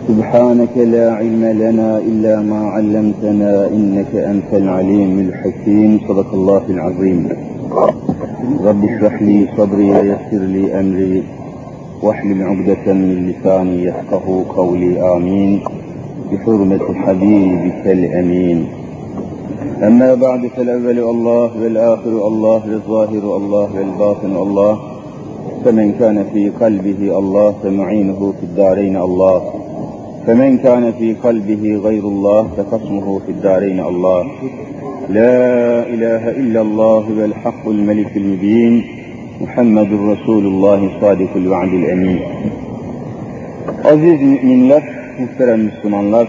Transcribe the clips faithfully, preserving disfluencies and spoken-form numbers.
سبحانك لا علم لنا إلا ما علمتنا إنك أنت العليم الحكيم. صدق الله العظيم. رب اشرح لي صدري ويسر لي أمري واحلل عقدة من لساني يفقه قولي. آمين بحرمة حبيبك الأمين. أما بعد فالأول الله والآخر الله والظاهر الله والباطن الله، فمن كان في قلبه الله فمعينه في الدارين الله، فمن كان في قلبه غير الله فخصمه في الدارين الله. لا إله إلا الله والحق الملك المبين محمد رسول الله صادق الوعد الأمين. Aziz müminler, muhterem Müslümanlar,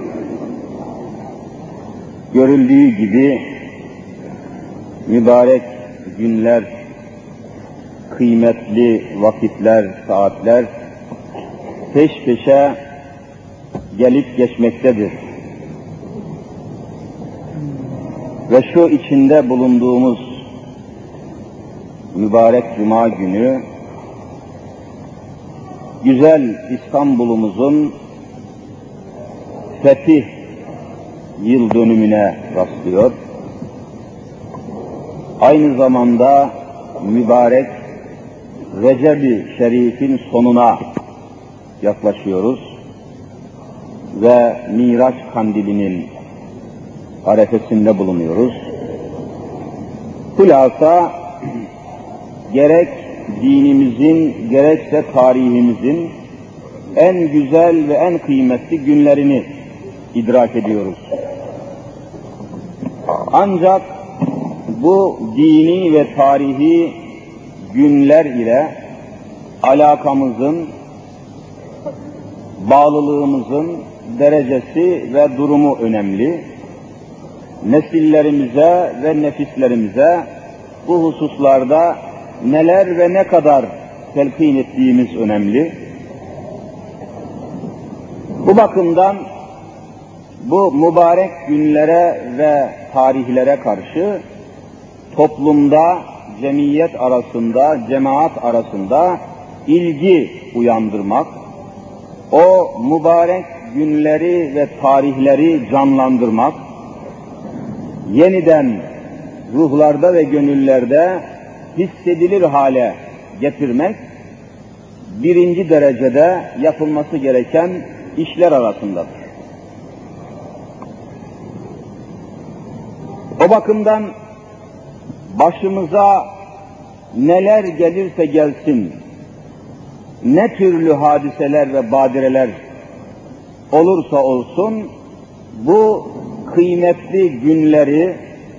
görüldüğü gibi mübarek günler, kıymetli vakitler, saatler peş peşe gelip geçmektedir. Ve şu içinde bulunduğumuz mübarek Cuma günü, güzel İstanbul'umuzun fetih yıl dönümüne rastlıyor. Aynı zamanda mübarek Recep-i Şerif'in sonuna yaklaşıyoruz ve Miraç Kandili'nin arefesinde bulunuyoruz. Hulasa gerek dinimizin gerekse tarihimizin en güzel ve en kıymetli günlerini idrak ediyoruz. Ancak bu dini ve tarihi günler ile alakamızın, bağlılığımızın derecesi ve durumu önemli. Nesillerimize ve nefislerimize bu hususlarda neler ve ne kadar telkin ettiğimiz önemli. Bu bakımdan bu mübarek günlere ve tarihlere karşı toplumda, cemiyet arasında, cemaat arasında ilgi uyandırmak, o mübarek günleri ve tarihleri canlandırmak, yeniden ruhlarda ve gönüllerde hissedilir hale getirmek, birinci derecede yapılması gereken işler arasındadır. O bakımdan başımıza neler gelirse gelsin, ne türlü hadiseler ve badireler olursa olsun, bu kıymetli günleri,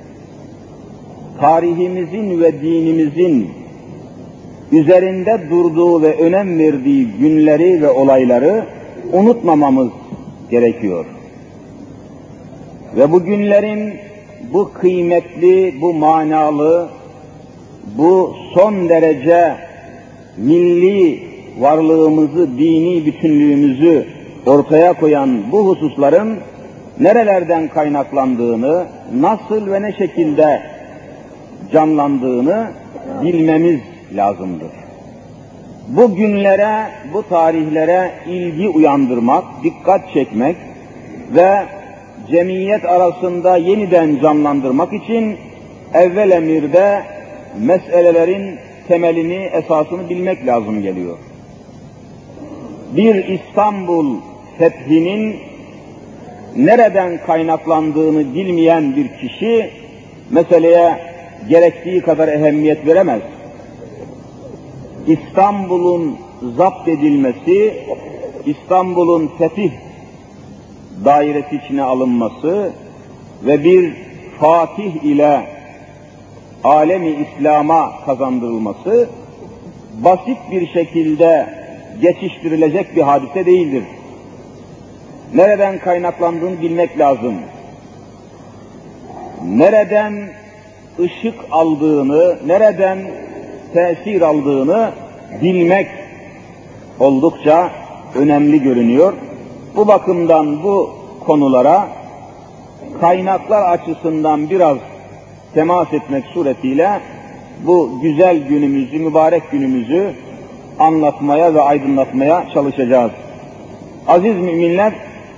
tarihimizin ve dinimizin üzerinde durduğu ve önem verdiği günleri ve olayları unutmamamız gerekiyor. Ve bu günlerin bu kıymetli, bu manalı, bu son derece milli varlığımızı, dini bütünlüğümüzü ortaya koyan bu hususların nerelerden kaynaklandığını, nasıl ve ne şekilde canlandığını bilmemiz lazımdır. Bu günlere, bu tarihlere ilgi uyandırmak, dikkat çekmek ve cemiyet arasında yeniden canlandırmak için evvel emirde meselelerin temelini, esasını bilmek lazım geliyor. Bir İstanbul fethinin nereden kaynaklandığını bilmeyen bir kişi meseleye gerektiği kadar ehemmiyet veremez. İstanbul'un zapt edilmesi, İstanbul'un fetih dairesi içine alınması ve bir Fatih ile alemi İslam'a kazandırılması basit bir şekilde geçiştirilecek bir hadise değildir. Nereden kaynaklandığını bilmek lazım. Nereden ışık aldığını, nereden tesir aldığını bilmek oldukça önemli görünüyor. Bu bakımdan bu konulara kaynaklar açısından biraz temas etmek suretiyle bu güzel günümüzü, mübarek günümüzü anlatmaya ve aydınlatmaya çalışacağız. Aziz müminler,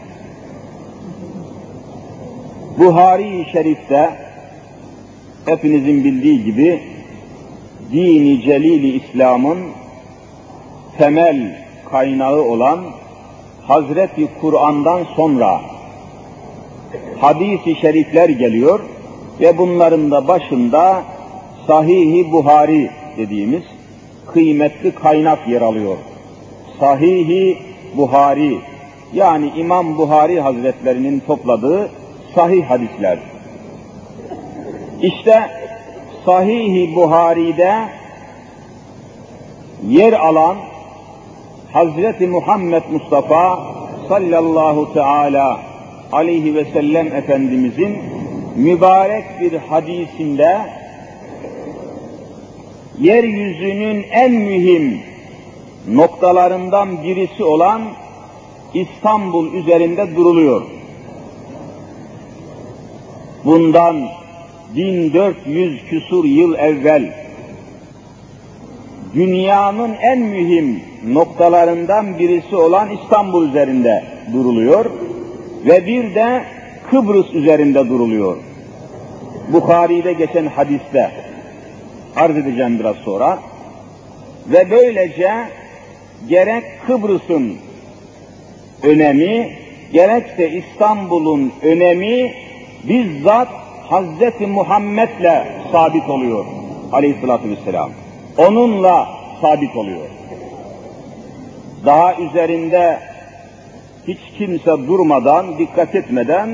Buhari-i Şerif'te hepinizin bildiği gibi dini celil-i İslam'ın temel kaynağı olan Hazreti Kur'an'dan sonra hadis-i şerifler geliyor ve bunların da başında Sahih-i Buhari dediğimiz kıymetli kaynak yer alıyor. Sahih-i Buhari, yani İmam Buhari Hazretlerinin topladığı sahih hadisler. İşte Sahih-i Buhari'de yer alan Hazreti Muhammed Mustafa sallallahu teala aleyhi ve sellem Efendimizin mübarek bir hadisinde yeryüzünün en mühim noktalarından birisi olan İstanbul üzerinde duruluyor. Bundan bin dört yüz küsur yıl evvel dünyanın en mühim noktalarından birisi olan İstanbul üzerinde duruluyor ve bir de Kıbrıs üzerinde duruluyor. Bukhari'de geçen hadiste arz edeceğim biraz sonra. Ve böylece gerek Kıbrıs'ın önemi, gerekse İstanbul'un önemi bizzat Hazreti Muhammed'le sabit oluyor aleyhissalatü vesselam. Onunla sabit oluyor. Daha üzerinde hiç kimse durmadan, dikkat etmeden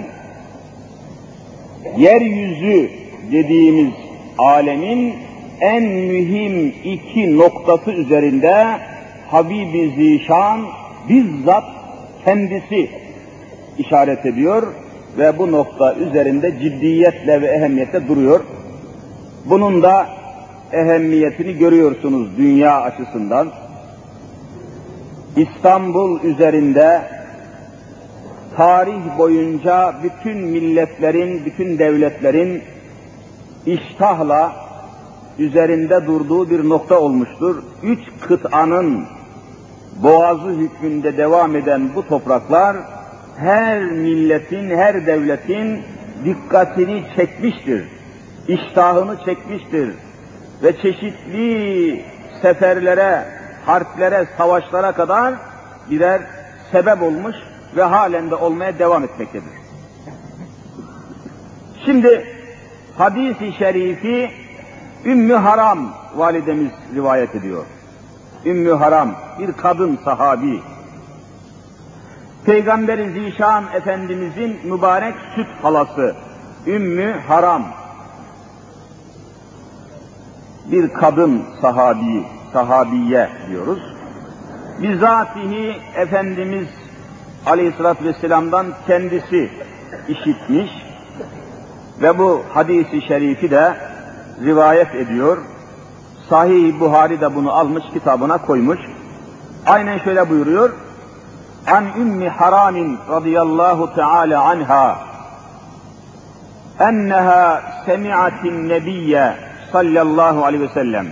yeryüzü dediğimiz alemin en mühim iki noktası üzerinde Habib-i Zişan bizzat kendisi işaret ediyor ve bu nokta üzerinde ciddiyetle ve ehemmiyetle duruyor. Bunun da ehemmiyetini görüyorsunuz dünya açısından. İstanbul üzerinde tarih boyunca bütün milletlerin, bütün devletlerin iştahla üzerinde durduğu bir nokta olmuştur. Üç kıtanın boğazı hükmünde devam eden bu topraklar her milletin, her devletin dikkatini çekmiştir, iştahını çekmiştir ve çeşitli seferlere, harplere, savaşlara kadar birer sebep olmuş ve halen de olmaya devam etmektedir. Şimdi hadis-i şerifi Ümmü Haram validemiz rivayet ediyor. Ümmü Haram bir kadın sahabi. Peygamber-i Zişan Efendimizin mübarek süt halası Ümmü Haram. Bir kadın sahabi, sahabiye diyoruz. Bizatihi Efendimiz Aleyhisselatü Vesselam'dan kendisi işitmiş ve bu hadisi şerifi de rivayet ediyor. Sahih Buhari de bunu almış, kitabına koymuş. Aynen şöyle buyuruyor. An Ümmü Haram radıyallahu teala anha enneha semi'atin nebiyye sallallahu aleyhi ve sellem.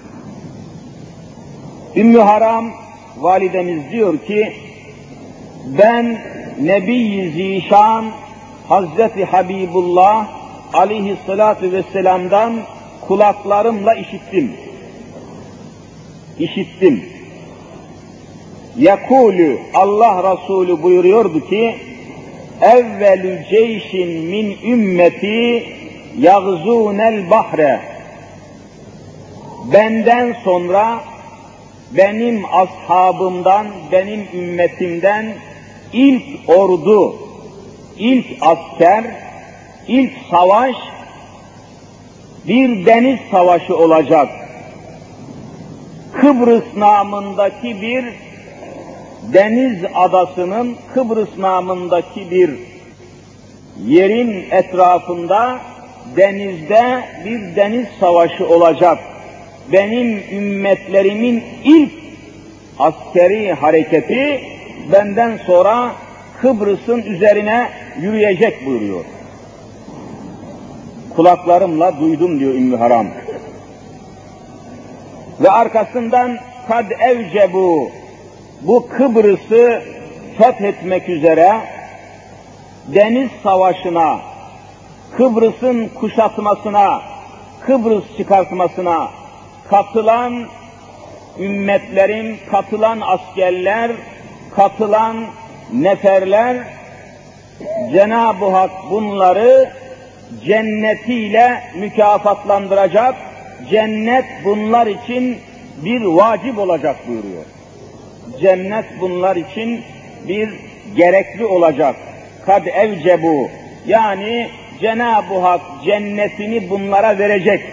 Ümmü Haram validemiz diyor ki, ben Nebi-i Zişan Hazreti Habibullah aleyhissalatu vesselam'dan kulaklarımla işittim. İşittim. Yekulü, Allah Resulü buyuruyordu ki, evvelü ceyşin min ümmeti yagzûnel bahre. Benden sonra benim ashabımdan, benim ümmetimden ilk ordu, ilk asker, ilk savaş bir deniz savaşı olacak. Kıbrıs namındaki bir deniz adasının, Kıbrıs namındaki bir yerin etrafında denizde bir deniz savaşı olacak. Benim ümmetlerimin ilk askeri hareketi benden sonra Kıbrıs'ın üzerine yürüyecek buyuruyor. Kulaklarımla duydum diyor Ümmü Haram. Ve arkasından kad evcebu, bu Kıbrıs'ı fethetmek üzere deniz savaşına, Kıbrıs'ın kuşatmasına, Kıbrıs çıkartmasına katılan ümmetlerin, katılan askerler, katılan neferler, Cenab-ı Hak bunları cennetiyle mükafatlandıracak, cennet bunlar için bir vacip olacak buyuruyor. Cennet bunlar için bir gerekli olacak. Kad evcebu, yani Cenab-ı Hak cennetini bunlara verecek.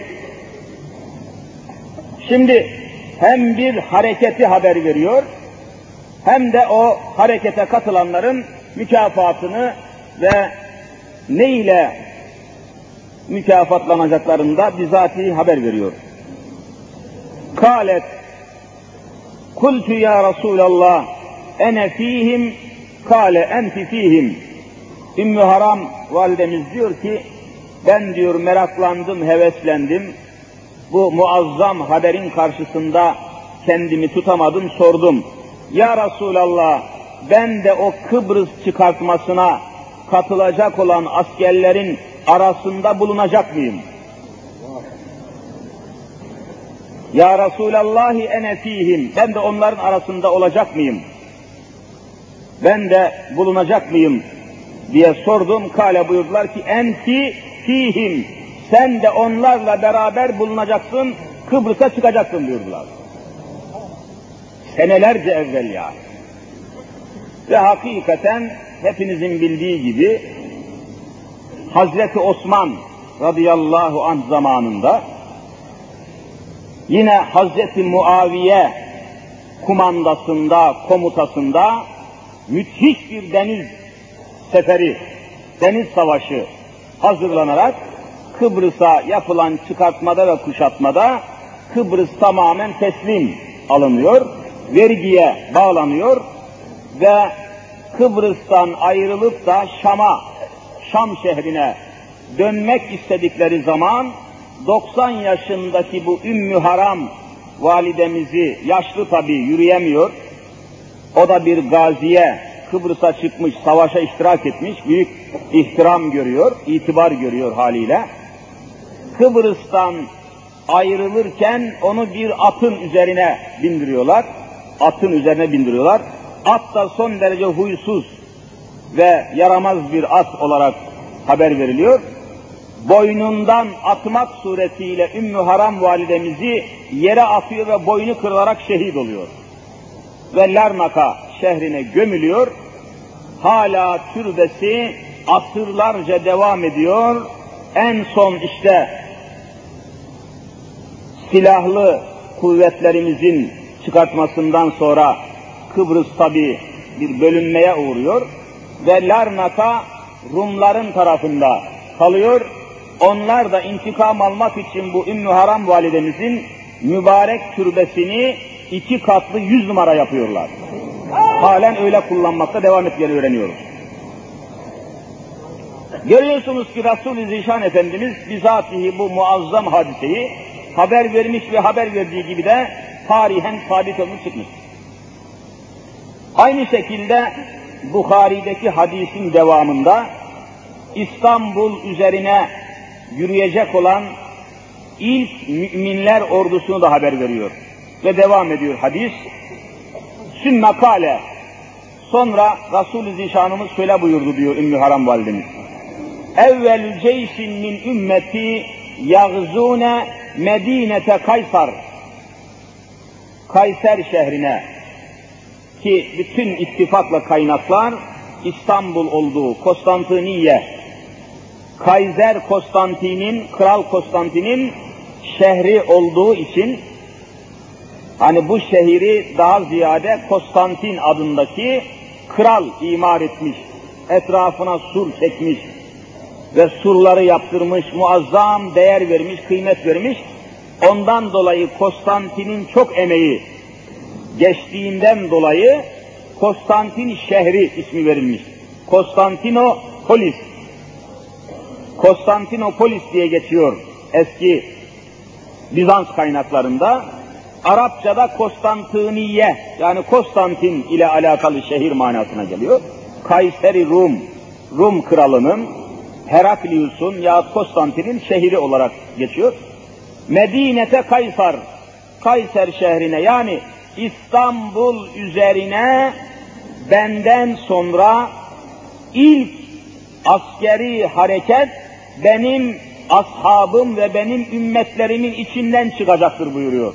Şimdi hem bir hareketi haber veriyor, hem de o harekete katılanların mükafatını ve ne ile mükafatlanacaklarını da bizatihi haber veriyor. Kâlet, kultu ya Resulallah, ene fîhim, kâle enti fîhim. Ümmü Haram validemiz diyor ki, ben diyor meraklandım, heveslendim. Bu muazzam haberin karşısında kendimi tutamadım, sordum. Ya Resulallah, ben de o Kıbrıs çıkartmasına katılacak olan askerlerin arasında bulunacak mıyım? Ya Resulallahi ene fîhim, ben de onların arasında olacak mıyım? Ben de bulunacak mıyım diye sordum. Kâle buyurdular ki, enti fîhim, sen de onlarla beraber bulunacaksın, Kıbrıs'a çıkacaksın buyurdular. Senelerce evvel yani. Ve hakikaten hepinizin bildiği gibi Hazreti Osman radıyallahu anh zamanında yine Hazreti Muaviye kumandasında, komutasında müthiş bir deniz seferi, deniz savaşı hazırlanarak Kıbrıs'a yapılan çıkartmada ve kuşatmada Kıbrıs tamamen teslim alınıyor, vergiye bağlanıyor ve Kıbrıs'tan ayrılıp da Şam'a, Şam şehrine dönmek istedikleri zaman doksan yaşındaki bu Ümmü Haram validemizi, yaşlı tabii yürüyemiyor, o da bir gaziye, Kıbrıs'a çıkmış, savaşa iştirak etmiş, büyük ihtiram görüyor, itibar görüyor haliyle. Kıbrıs'tan ayrılırken onu bir atın üzerine bindiriyorlar, atın üzerine bindiriyorlar. At da son derece huysuz ve yaramaz bir at olarak haber veriliyor. Boynundan atmak suretiyle Ümmü Haram validemizi yere atıyor ve boynu kırılarak şehit oluyor. Ve Larnaka şehrine gömülüyor. Hala türbesi asırlarca devam ediyor. En son işte silahlı kuvvetlerimizin çıkartmasından sonra Kıbrıs tabi bir bölünmeye uğruyor ve Larnaka Rumların tarafında kalıyor. Onlar da intikam almak için bu Ümmü Haram validemizin mübarek türbesini iki katlı yüz numara yapıyorlar. Halen öyle kullanmakta devam ettiğini öğreniyoruz. Görüyorsunuz ki Resul-i Zişan Efendimiz bizatihi bu muazzam hadiseyi haber vermiş ve haber verdiği gibi de tarihen sabit olmuş çıkmış. Aynı şekilde Bukhari'deki hadisin devamında İstanbul üzerine yürüyecek olan ilk müminler ordusunu da haber veriyor. Ve devam ediyor hadis. Sümme kâle, sonra Resul-i Zişanımız şöyle buyurdu diyor Ümmü Haram validemiz. Evvelü ceyşin min ümmeti yagzûne medînete Kaysar. Kayser şehrine, ki bütün ittifakla kaynaklar İstanbul olduğu Konstantiniye, Kaiser Konstantin'in, Kral Konstantin'in şehri olduğu için hani bu şehri daha ziyade Konstantin adındaki kral imar etmiş, etrafına sur çekmiş ve surları yaptırmış, muazzam değer vermiş, kıymet vermiş. Ondan dolayı Konstantin'in çok emeği geçtiğinden dolayı Konstantin şehri ismi verilmiş. Konstantinopolis. Konstantinopolis diye geçiyor eski Bizans kaynaklarında. Arapçada Konstantiniye, yani Konstantin ile alakalı şehir manasına geliyor. Kayseri Rum, Rum kralının, Heraklius'un ya Konstantin'in şehri olarak geçiyor. Medinete Kaysar, Kayser şehrine, yani İstanbul üzerine benden sonra ilk askeri hareket benim ashabım ve benim ümmetlerimin içinden çıkacaktır buyuruyor.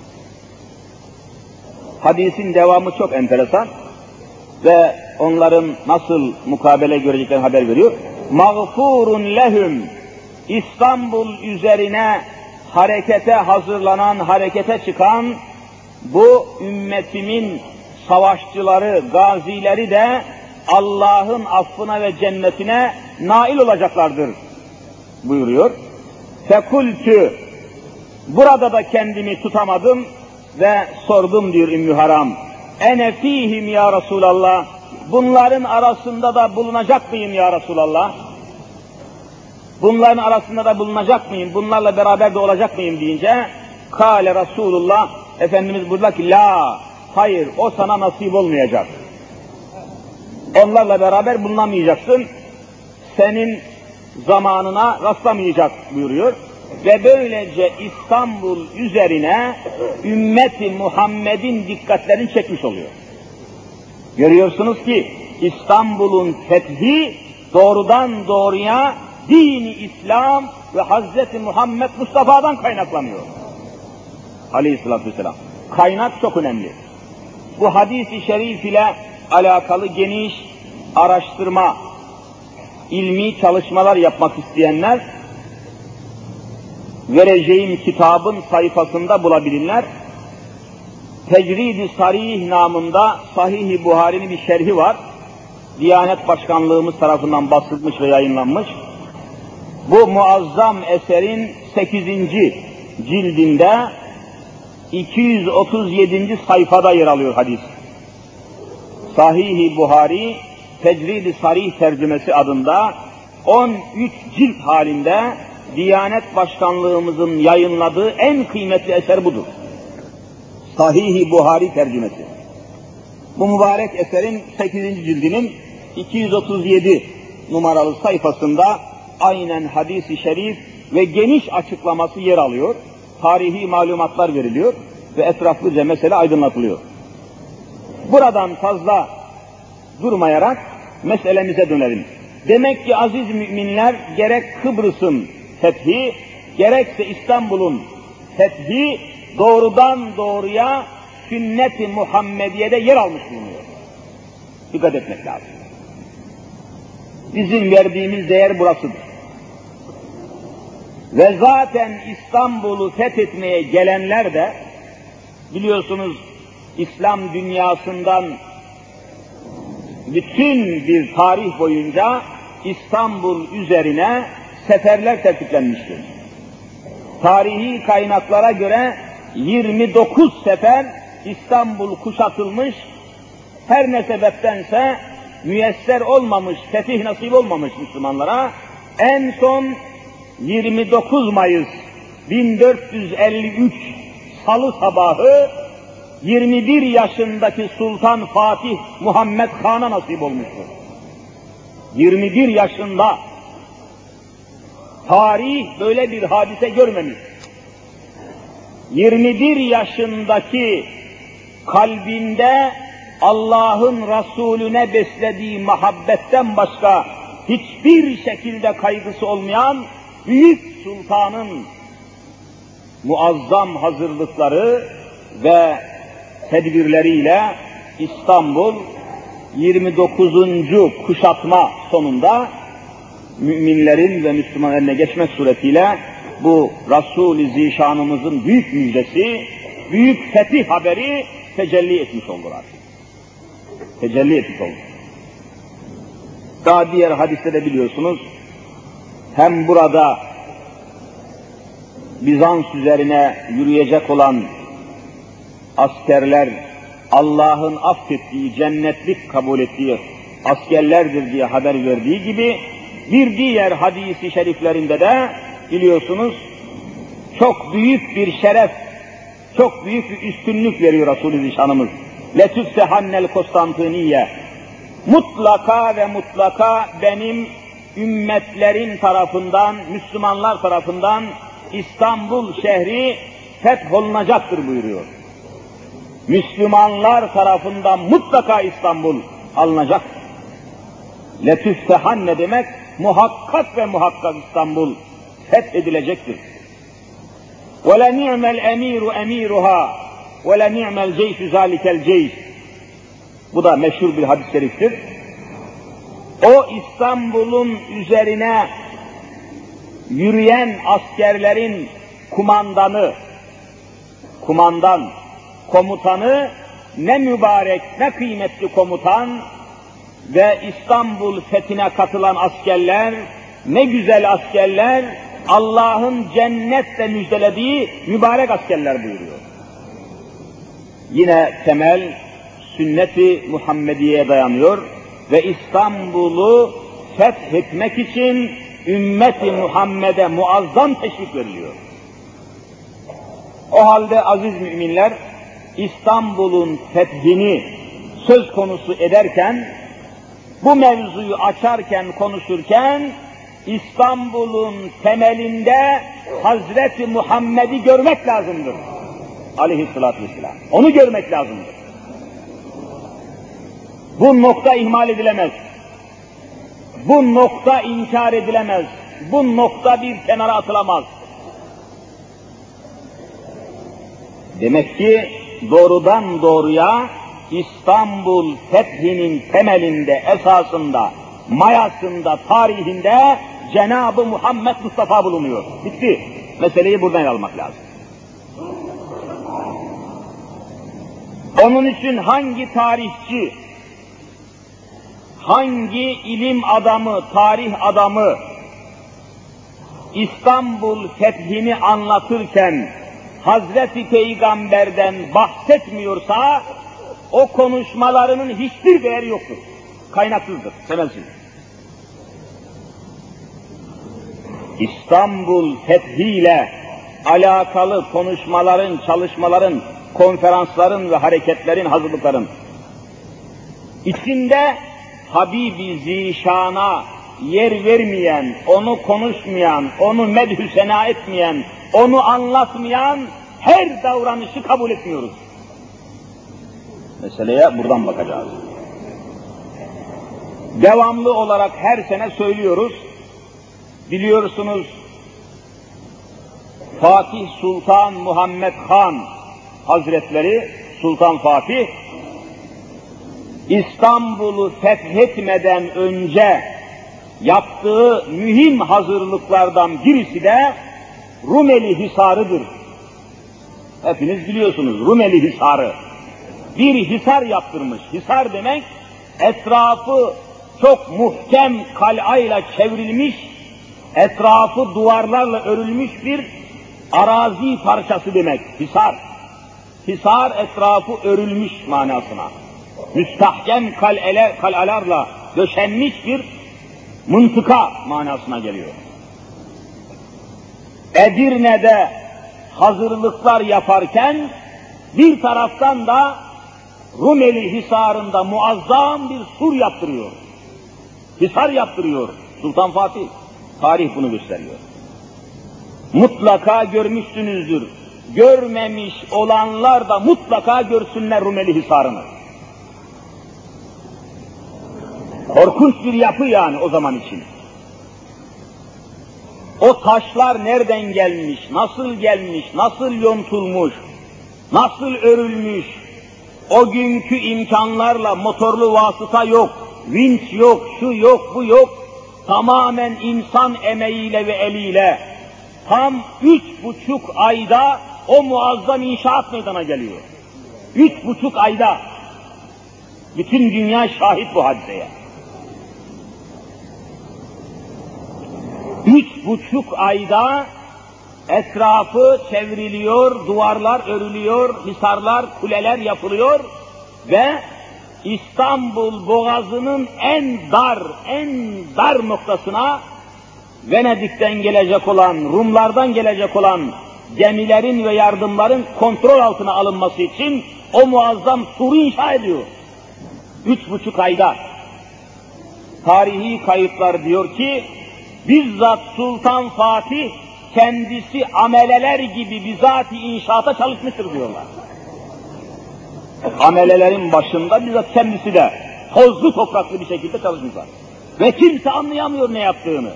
Hadisin devamı çok enteresan ve onların nasıl mukabele göreceklerini haber veriyor. Mağfurun lehum, İstanbul üzerine harekete hazırlanan, harekete çıkan bu ümmetimin savaşçıları, gazileri de Allah'ın affına ve cennetine nail olacaklardır buyuruyor. Fekultü, burada da kendimi tutamadım ve sordum diyor Ümmü Haram. Ene fihim ya Resulallah, bunların arasında da bulunacak mıyım ya Resulallah? Bunların arasında da bulunacak mıyım? Bunlarla beraber de olacak mıyım deyince, kâle Resulullah, Efendimiz buyurdular ki, la, hayır, o sana nasip olmayacak. Onlarla beraber bulunamayacaksın, senin zamanına rastlamayacak buyuruyor. Ve böylece İstanbul üzerine ümmeti Muhammed'in dikkatlerini çekmiş oluyor. Görüyorsunuz ki İstanbul'un fethi doğrudan doğruya dini İslam ve Hazreti Muhammed Mustafa'dan kaynaklanıyor. Aleyhisselatü vesselam. Kaynak çok önemli. Bu hadis-i şerif ile alakalı geniş araştırma, ilmi çalışmalar yapmak isteyenler vereceğim kitabın sayfasında bulabilirler. Tecrid-i Sarih namında Sahih-i Buhari'nin bir şerhi var. Diyanet Başkanlığımız tarafından basılmış ve yayınlanmış. Bu muazzam eserin sekizinci cildinde iki yüz otuz yedinci sayfada yer alıyor hadis. Sahih-i Buhari Tecrid-i Sarih tercümesi adında on üç cilt halinde Diyanet Başkanlığımızın yayınladığı en kıymetli eser budur. Sahih-i Buhari tercümesi. Bu mübarek eserin sekizinci cildinin iki yüz otuz yedi numaralı sayfasında aynen hadis-i şerif ve geniş açıklaması yer alıyor. Tarihi malumatlar veriliyor ve etraflıca mesele aydınlatılıyor. Buradan fazla durmayarak meselemize dönelim. Demek ki aziz müminler, gerek Kıbrıs'ın fethi, gerekse İstanbul'un fethi doğrudan doğruya sünnet-i Muhammediye'de yer almış bulunuyor. Dikkat etmek lazım. Bizim verdiğimiz değer burasıdır. Ve zaten İstanbul'u fethetmeye gelenler de, biliyorsunuz İslam dünyasından bütün bir tarih boyunca İstanbul üzerine seferler tertiplenmiştir. Tarihi kaynaklara göre yirmi dokuz sefer İstanbul kuşatılmış, her ne sebeptense müyesser olmamış, fetih nasip olmamış Müslümanlara. En son yirmi dokuz Mayıs bin dört yüz elli üç Salı sabahı yirmi bir yaşındaki Sultan Fatih Muhammed Han'a nasip olmuştur. yirmi bir yaşında. Tarih böyle bir hadise görmemiş. yirmi bir yaşındaki kalbinde Allah'ın Resulüne beslediği muhabbetten başka hiçbir şekilde kaygısı olmayan büyük sultanın muazzam hazırlıkları ve tedbirleriyle İstanbul yirmi dokuzuncu kuşatma sonunda müminlerin ve Müslüman eline geçmek suretiyle bu Resul-i Zişanımızın büyük müjdesi, büyük fetih haberi tecelli etmiş oldular. Tecelli etmiş oldu. Daha diğer hadiste de biliyorsunuz, hem burada Bizans üzerine yürüyecek olan askerler Allah'ın affettiği, cennetlik kabul ettiği askerlerdir diye haber verdiği gibi, bir diğer hadisi şeriflerinde de biliyorsunuz çok büyük bir şeref çok büyük bir üstünlük veriyor Resulü Zişanımız. Letüftehannel Konstantiniye. Mutlaka ve mutlaka benim ümmetlerin tarafından, Müslümanlar tarafından İstanbul şehri fetholunacaktır buyuruyor. Müslümanlar tarafından mutlaka İstanbul alınacak. Letüftehan ne demek? Muhakkak ve muhakkak İstanbul fethedilecektir. وَلَنِعْمَ الْاَم۪يرُ اَم۪يرُهَا وَلَنِعْمَ الْجَيْشُ ذَٰلِكَ الْجَيْشِ. Bu da meşhur bir hadis-i şeriftir. O İstanbul'un üzerine yürüyen askerlerin kumandanı, kumandan, komutanı ne mübarek, ne kıymetli komutan ve İstanbul fethine katılan askerler, ne güzel askerler, Allah'ın cennetle müjdelediği mübarek askerler buyuruyor. Yine temel sünnet-i Muhammediye'ye dayanıyor ve İstanbul'u fethetmek için ümmet-i Muhammed'e muazzam teşvik veriliyor. O halde aziz müminler, İstanbul'un fethini söz konusu ederken, bu mevzuyu açarken, konuşurken, İstanbul'un temelinde Hazreti Muhammed'i görmek lazımdır. Aleyhissalatü vesselam. Onu görmek lazımdır. Bu nokta ihmal edilemez. Bu nokta inkar edilemez. Bu nokta bir kenara atılamaz. Demek ki doğrudan doğruya İstanbul fethinin temelinde, esasında, mayasında, tarihinde Cenab-ı Muhammed Mustafa bulunuyor. Bitti. Meseleyi buradan almak lazım. Onun için hangi tarihçi, hangi ilim adamı, tarih adamı İstanbul fethini anlatırken Hazreti Peygamber'den bahsetmiyorsa o konuşmalarının hiçbir değeri yoktur. Kaynaksızdır, temelsizdir. İstanbul fethiyle alakalı konuşmaların, çalışmaların, konferansların ve hareketlerin, hazırlıkların içinde Habibi Zişan'a yer vermeyen, onu konuşmayan, onu medhü sena etmeyen, onu anlatmayan her davranışı kabul etmiyoruz. Meseleye buradan bakacağız. Devamlı olarak her sene söylüyoruz. Biliyorsunuz Fatih Sultan Muhammed Han Hazretleri, Sultan Fatih, İstanbul'u fethetmeden önce yaptığı mühim hazırlıklardan birisi de Rumeli Hisarı'dır. Hepiniz biliyorsunuz Rumeli Hisarı. Bir hisar yaptırmış. Hisar demek etrafı çok muhkem kal'ayla çevrilmiş, etrafı duvarlarla örülmüş bir arazi parçası demek. Hisar. Hisar etrafı örülmüş manasına. Müstahkem kal'eler, kal'alarla döşenmiş bir mıntıka manasına geliyor. Edirne'de hazırlıklar yaparken bir taraftan da Rumeli Hisarı'nda muazzam bir sur yaptırıyor. Hisar yaptırıyor Sultan Fatih. Tarih bunu gösteriyor. Mutlaka görmüşsünüzdür. Görmemiş olanlar da mutlaka görsünler Rumeli Hisarı'nı. Korkunç bir yapı yani o zaman için. O taşlar nereden gelmiş, nasıl gelmiş, nasıl yontulmuş, nasıl örülmüş, o günkü imkanlarla motorlu vasıta yok, vinç yok, şu yok, bu yok, tamamen insan emeğiyle ve eliyle, tam üç buçuk ayda o muazzam inşaat meydana geliyor. Üç buçuk ayda, bütün dünya şahit bu hadiseye. Üç buçuk ayda etrafı çevriliyor, duvarlar örülüyor, hisarlar, kuleler yapılıyor ve İstanbul Boğazı'nın en dar, en dar noktasına Venedik'ten gelecek olan, Rumlardan gelecek olan gemilerin ve yardımların kontrol altına alınması için o muazzam suru inşa ediyor. Üç buçuk ayda. Tarihi kayıtlar diyor ki, bizzat Sultan Fatih kendisi ameleler gibi bizatihi inşaata çalışmıştır diyorlar. Amelelerin başında bizzat kendisi de tozlu topraklı bir şekilde çalışmışlar. Ve kimse anlayamıyor ne yaptığını.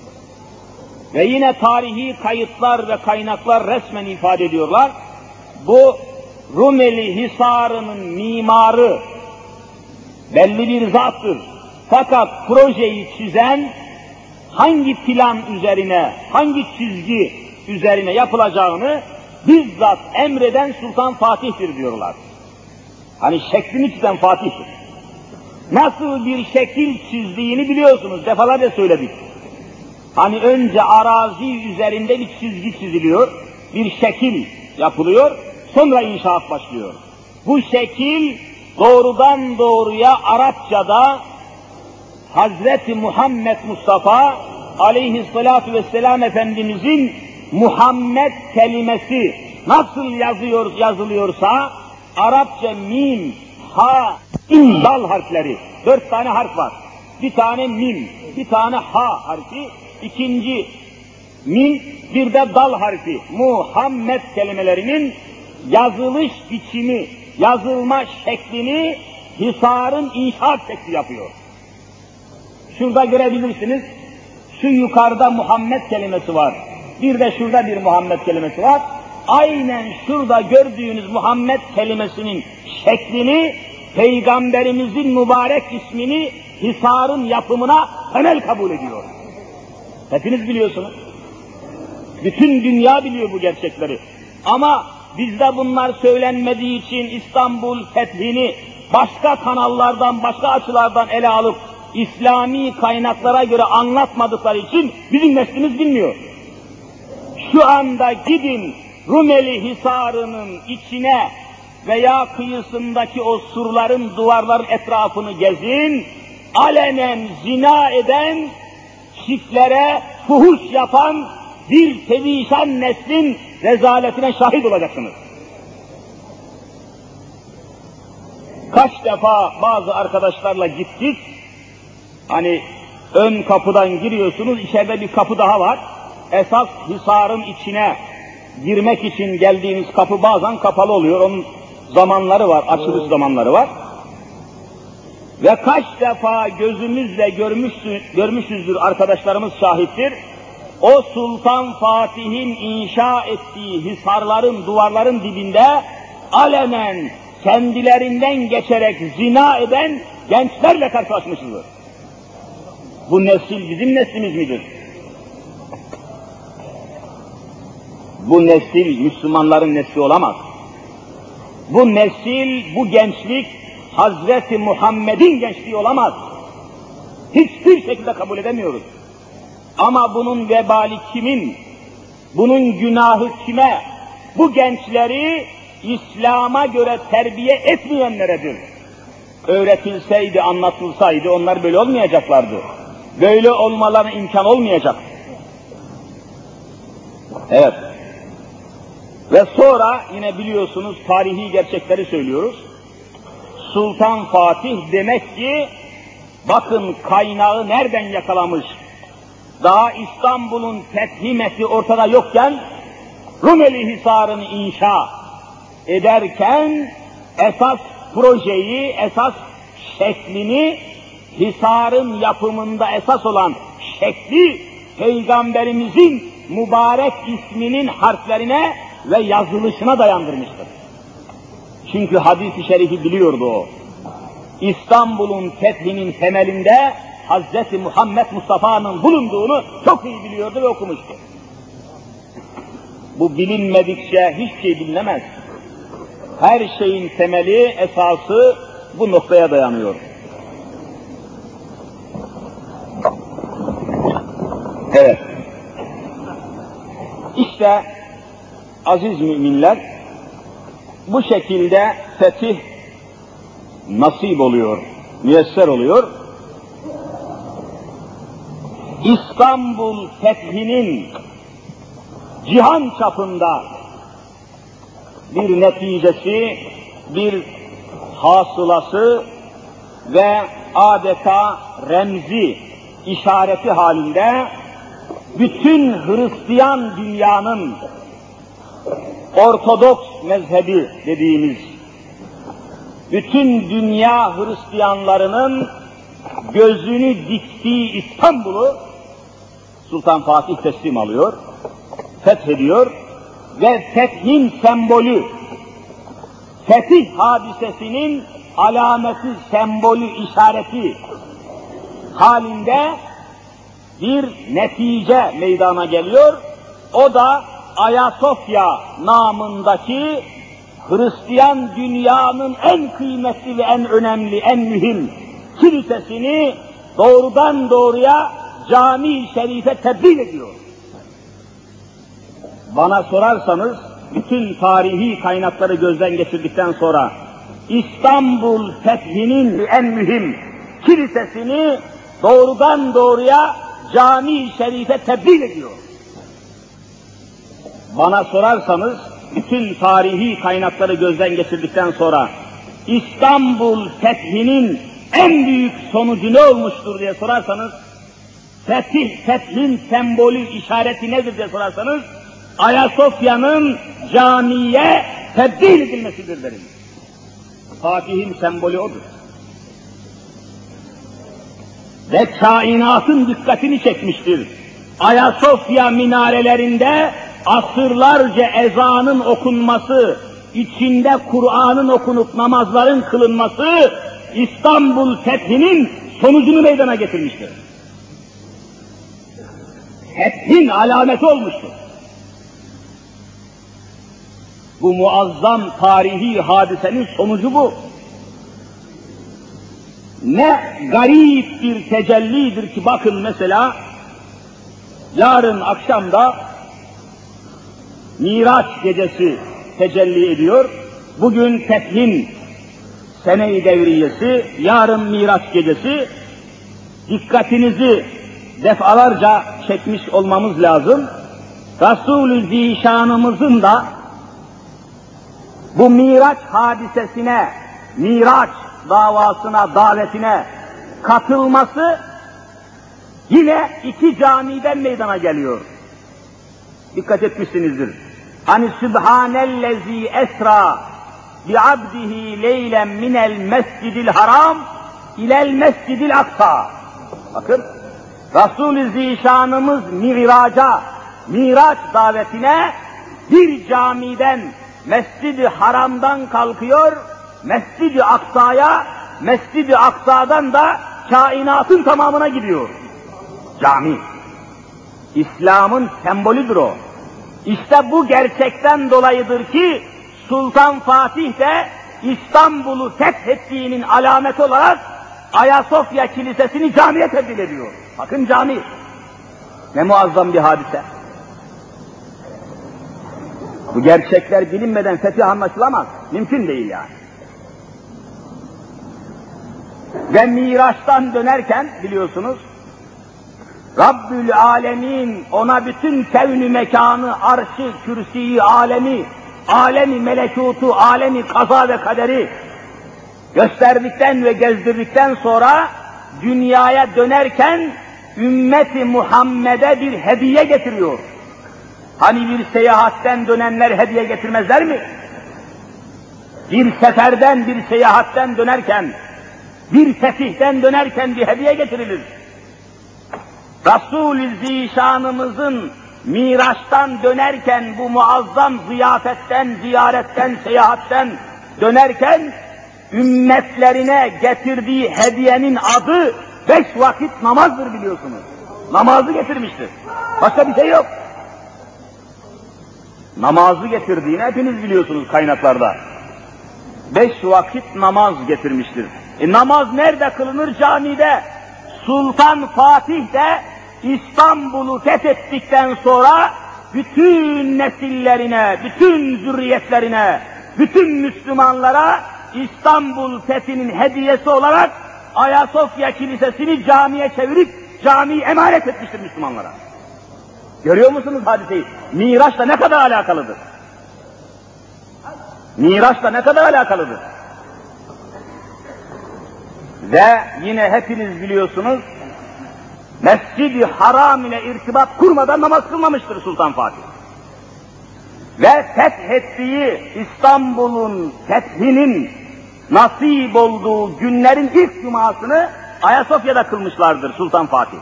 Ve yine tarihi kayıtlar ve kaynaklar resmen ifade ediyorlar. Bu Rumeli Hisarı'nın mimarı belli bir zattır. Fakat projeyi çizen hangi plan üzerine, hangi çizgi üzerine yapılacağını bizzat emreden Sultan Fatih'tir diyorlar. Hani şeklini çizen Fatih'tir. Nasıl bir şekil çizdiğini biliyorsunuz, defalarca söyledik. Hani önce arazi üzerinde bir çizgi çiziliyor, bir şekil yapılıyor, sonra inşaat başlıyor. Bu şekil doğrudan doğruya Arapçada Hazreti Muhammed Mustafa aleyhissalatu vesselam Efendimizin Muhammed kelimesi nasıl yazıyor, yazılıyorsa Arapça mim, ha, in, dal harfleri, dört tane harf var. Bir tane mim, bir tane ha harfi, ikinci mim, bir de dal harfi. Muhammed kelimelerinin yazılış biçimi, yazılma şeklini Hisar'ın inşaat şekli yapıyor. Şurada görebilirsiniz, şu yukarıda Muhammed kelimesi var. Bir de şurada bir Muhammed kelimesi var. Aynen şurada gördüğünüz Muhammed kelimesinin şeklini, Peygamberimizin mübarek ismini Hisar'ın yapımına temel kabul ediyor. Hepiniz biliyorsunuz. Bütün dünya biliyor bu gerçekleri. Ama bizde bunlar söylenmediği için İstanbul fethini başka kanallardan, başka açılardan ele alıp İslami kaynaklara göre anlatmadıkları için bizim neslimiz bilmiyor. Şu anda gidin Rumeli Hisarı'nın içine veya kıyısındaki o surların, duvarların etrafını gezin, alenen zina eden, çiftlere fuhuş yapan bir perişan neslin rezaletine şahit olacaksınız. Kaç defa bazı arkadaşlarla gittik, hani ön kapıdan giriyorsunuz, içeride bir kapı daha var. Esas Hisar'ın içine girmek için geldiğiniz kapı bazen kapalı oluyor, onun zamanları var, açılış zamanları var. Ve kaç defa gözümüzle görmüşsün, görmüşüzdür, arkadaşlarımız şahittir. O Sultan Fatih'in inşa ettiği hisarların, duvarların dibinde alenen kendilerinden geçerek zina eden gençlerle karşılaşmışızdır. Bu nesil bizim neslimiz midir? Bu nesil Müslümanların nesli olamaz. Bu nesil, bu gençlik Hazreti Muhammed'in gençliği olamaz. Hiçbir şekilde kabul edemiyoruz. Ama bunun vebali kimin? Bunun günahı kime? Bu gençleri İslam'a göre terbiye etmeyenleredir. Öğretilseydi, anlatılsaydı onlar böyle olmayacaklardı. Böyle olmalarına imkan olmayacak. Evet. Ve sonra yine biliyorsunuz tarihi gerçekleri söylüyoruz. Sultan Fatih demek ki bakın kaynağı nereden yakalamış? Daha İstanbul'un fethi methi ortada yokken Rumeli Hisarı'nı inşa ederken esas projeyi, esas şeklini, Hisar'ın yapımında esas olan şekli Peygamberimizin mübarek isminin harflerine ve yazılışına dayandırmıştır. Çünkü hadis-i şerifi biliyordu o. İstanbul'un fethinin temelinde Hazreti Muhammed Mustafa'nın bulunduğunu çok iyi biliyordu ve okumuştu. Bu bilinmedikçe hiçbir şey bilinemez. Her şeyin temeli, esası bu noktaya dayanıyor. Evet. İşte aziz müminler, bu şekilde fetih nasip oluyor, müyesser oluyor. İstanbul fethinin cihan çapında bir neticesi, bir hasılası ve adeta remzi, işareti halinde bütün Hristiyan dünyanın Ortodoks mezhebi dediğimiz bütün dünya Hristiyanlarının gözünü diktiği İstanbul'u Sultan Fatih teslim alıyor, fethediyor ve fethin sembolü, fetih hadisesinin alameti, sembolü, işareti halinde bir netice meydana geliyor. O da Ayasofya namındaki Hristiyan dünyanın en kıymetli ve en önemli, en mühim kilisesini doğrudan doğruya cami-i şerife tebdil ediyor. Bana sorarsanız, bütün tarihi kaynakları gözden geçirdikten sonra İstanbul fethinin en mühim kilisesini doğrudan doğruya cami-i şerife tebdil ediyor. Bana sorarsanız, bütün tarihi kaynakları gözden geçirdikten sonra İstanbul fethinin en büyük sonucu ne olmuştur diye sorarsanız, fetih, fethin sembolü, işareti nedir diye sorarsanız, Ayasofya'nın camiye tebdil edilmesidir derim. Fatih'in sembolü odur. Ve kainatın dikkatini çekmiştir. Ayasofya minarelerinde asırlarca ezanın okunması, içinde Kur'an'ın okunup namazların kılınması İstanbul fethinin sonucunu meydana getirmiştir. Fethin alameti olmuştur. Bu muazzam tarihi hadisenin sonucu bu. Ne garip bir tecellidir ki bakın mesela yarın akşamda Miraç gecesi tecelli ediyor. Bugün fethin sene-i devriyesi, yarın Miraç gecesi. Dikkatinizi defalarca çekmiş olmamız lazım. Resul-i Zişanımızın da bu Miraç hadisesine, Miraç davasına, davetine katılması yine iki camiden meydana geliyor. Dikkat etmişsinizdir. Hani Sübhanellezi esra bi abdihi leylen minel mescidil haram ilel mescidil aksa. Bakın, Resul-i Zişanımız Miraç'a, Miraç davetine bir camiden, Mescid-i Haram'dan kalkıyor, Mescid-i Aksa'ya, Mescid-i Aksa'dan da kainatın tamamına gidiyor. Cami. İslam'ın sembolüdür o. İşte bu gerçekten dolayıdır ki Sultan Fatih de İstanbul'u fethettiğinin alameti olarak Ayasofya Kilisesi'ni camiye tebdil ediyor. Bakın cami. Ne muazzam bir hadise. Bu gerçekler bilinmeden fetih anlaşılamaz. Mümkün değil yani. Ve Miraç'tan dönerken biliyorsunuz Rabbül Alemin ona bütün kevn-i mekanı, arşı, kürsiyi, alemi, alemi melekutu, alemi kaza ve kaderi gösterdikten ve gezdirdikten sonra dünyaya dönerken ümmeti Muhammed'e bir hediye getiriyor. Hani bir seyahatten dönenler hediye getirmezler mi? Bir seferden, bir seyahatten dönerken, bir fetihten dönerken bir hediye getirilir. Resul-i Zişanımızın Miraç'tan dönerken, bu muazzam ziyafetten, ziyaretten, seyahatten dönerken, ümmetlerine getirdiği hediyenin adı beş vakit namazdır biliyorsunuz. Namazı getirmiştir. Başka bir şey yok. Namazı getirdiğini hepiniz biliyorsunuz kaynaklarda. Beş vakit namaz getirmiştir. E namaz nerede kılınır? Camide. Sultan Fatih de İstanbul'u fethettikten sonra bütün nesillerine, bütün zürriyetlerine, bütün Müslümanlara İstanbul fethinin hediyesi olarak Ayasofya Kilisesi'ni camiye çevirip camiyi emanet etmiştir Müslümanlara. Görüyor musunuz hadiseyi? Miraç'la ne kadar alakalıdır? Miraç'la ne kadar alakalıdır? Ve yine hepiniz biliyorsunuz, Mescid-i Haram ile irtibat kurmadan namaz kılmamıştır Sultan Fatih. Ve fethettiği İstanbul'un fethinin nasip olduğu günlerin ilk cumasını Ayasofya'da kılmışlardır Sultan Fatih.